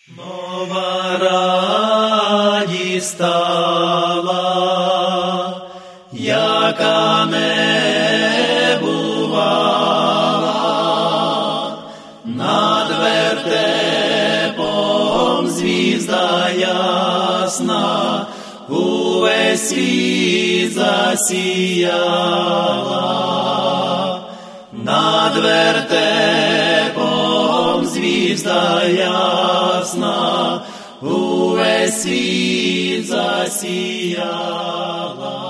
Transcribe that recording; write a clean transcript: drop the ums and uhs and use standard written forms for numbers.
Нова радість стала, яка не бувала, над вертепом звізда ясна увесь світ засіяла, над вертепом звізда ясна увесь світ засіяла.